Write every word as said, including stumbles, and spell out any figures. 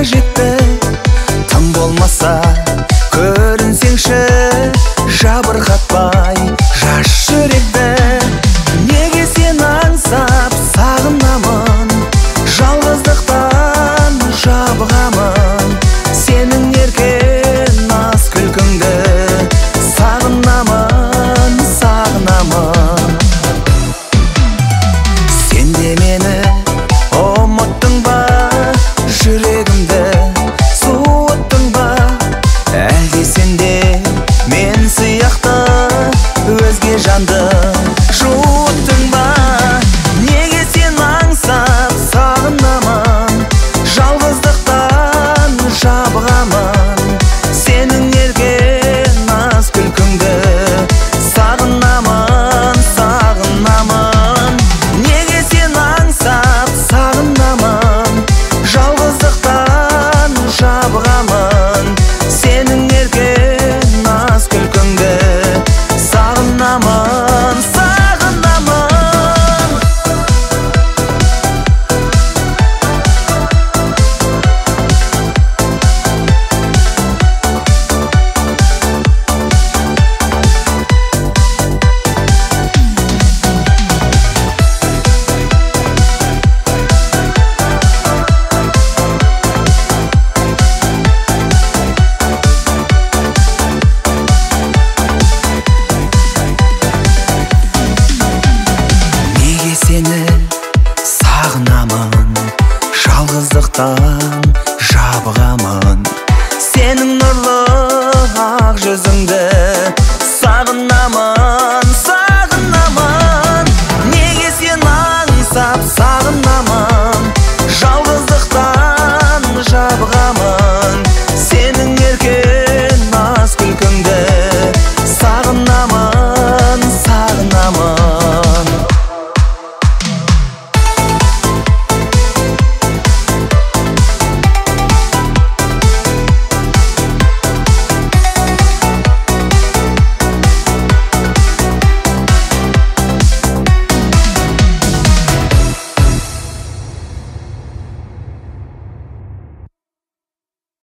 жетті. Тым болмаса көрінсеңші, жабырқатпай жас жүректі. Неге сен аңсап сағынамын, жалғыздықтан жабығамын. Сенің еркен аз күлкіңді сағынамын, сағынамын. Сен де мені ұмыттың ба, жүрегімді суыттың ба? Әлде сен де мен сияқты өзге жанды жуыттың ба? Неге сен аңсап сағынамын, жалғыздықтан жабығамын. Сенің ерген аз күлкіңді сағынамын, сағынамын. Неге сен аңсап сағынамын, жалғыздықтан жабығамын. Сенің ерген аз күлкіңді сағынамын, сағынамын. Неге сені сағынамын, жалғыздықтан жабығамын. Сенің нұрлы ақ жүзіңді